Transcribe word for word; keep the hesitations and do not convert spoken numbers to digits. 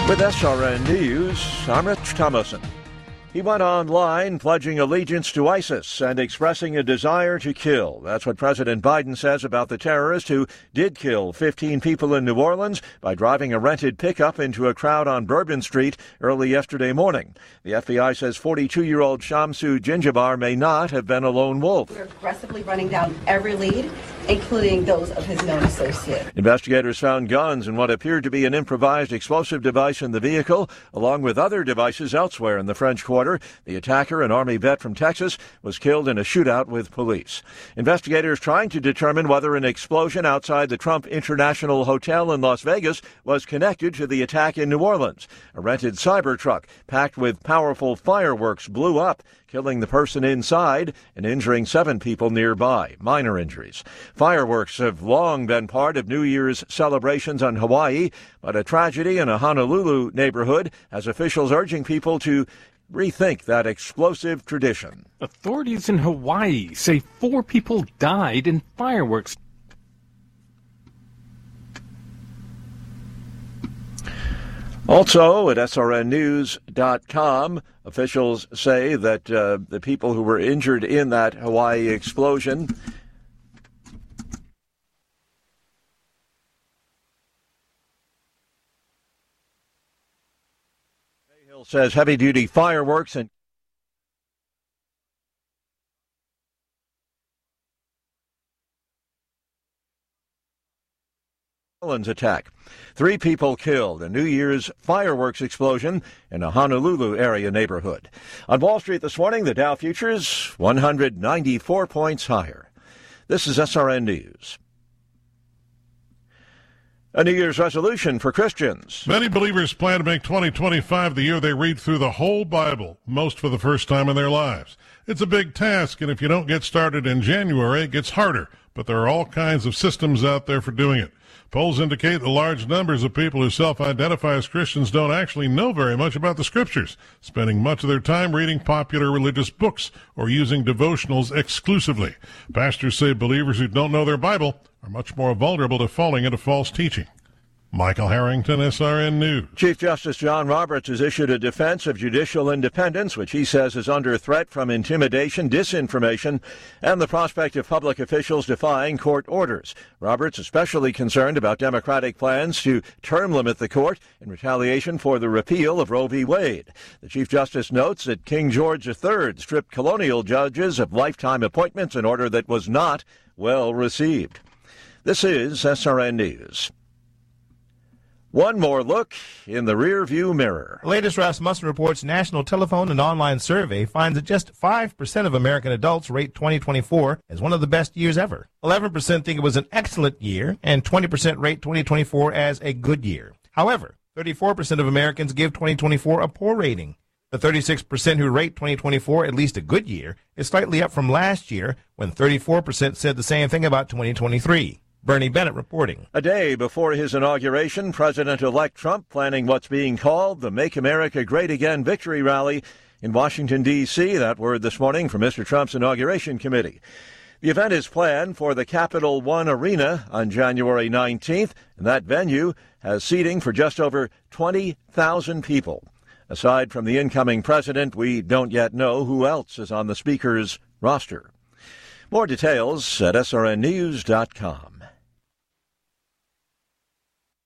With S R N News, I'm Rich Thomason. He went online pledging allegiance to ISIS and expressing a desire to kill. That's what President Biden says about the terrorist who did kill fifteen people in New Orleans by driving a rented pickup into a crowd on Bourbon Street early yesterday morning. The F B I says forty-two-year-old Shamsu Ginjabar may not have been a lone wolf. We're aggressively running down every lead, including those of his known associate. Investigators found guns and what appeared to be an improvised explosive device in the vehicle, along with other devices elsewhere in the French Quarter. The attacker, an Army vet from Texas, was killed in a shootout with police. Investigators trying to determine whether an explosion outside the Trump International Hotel in Las Vegas was connected to the attack in New Orleans. A rented Cybertruck packed with powerful fireworks blew up, killing the person inside and injuring seven people nearby, minor injuries. Fireworks have long been part of New Year's celebrations on Hawaii, but a tragedy in a Honolulu neighborhood has officials urging people to rethink that explosive tradition. Authorities in Hawaii say four people died in fireworks. Also, at S R N news dot com, officials say that uh, the people who were injured in that Hawaii explosion says heavy-duty fireworks and attack. Three people killed, a New Year's fireworks explosion in a Honolulu area neighborhood. On Wall Street this morning, the Dow futures one hundred ninety-four points higher. This is S R N News. A New Year's resolution for Christians. Many believers plan to make twenty twenty-five the year they read through the whole Bible, most for the first time in their lives. It's a big task, and if you don't get started in January, it gets harder. But there are all kinds of systems out there for doing it. Polls indicate the large numbers of people who self-identify as Christians don't actually know very much about the Scriptures, spending much of their time reading popular religious books or using devotionals exclusively. Pastors say believers who don't know their Bible are much more vulnerable to falling into false teaching. Michael Harrington, S R N News. Chief Justice John Roberts has issued a defense of judicial independence, which he says is under threat from intimidation, disinformation, and the prospect of public officials defying court orders. Roberts especially concerned about Democratic plans to term limit the court in retaliation for the repeal of Roe v. Wade. The Chief Justice notes that King George the Third stripped colonial judges of lifetime appointments, an order that was not well received. This is S R N News. One more look in the rearview mirror. The latest Rasmussen Report's national telephone and online survey finds that just five percent of American adults rate twenty twenty-four as one of the best years ever. eleven percent think it was an excellent year, and twenty percent rate twenty twenty-four as a good year. However, thirty-four percent of Americans give twenty twenty-four a poor rating. The thirty-six percent who rate twenty twenty-four at least a good year is slightly up from last year, when thirty-four percent said the same thing about twenty twenty-three. Bernie Bennett reporting. A day before his inauguration, President-elect Trump planning what's being called the Make America Great Again victory rally in Washington, D C That word this morning from Mister Trump's inauguration committee. The event is planned for the Capital One Arena on January nineteenth, and that venue has seating for just over twenty thousand people. Aside from the incoming president, we don't yet know who else is on the speaker's roster. More details at S R N news dot com.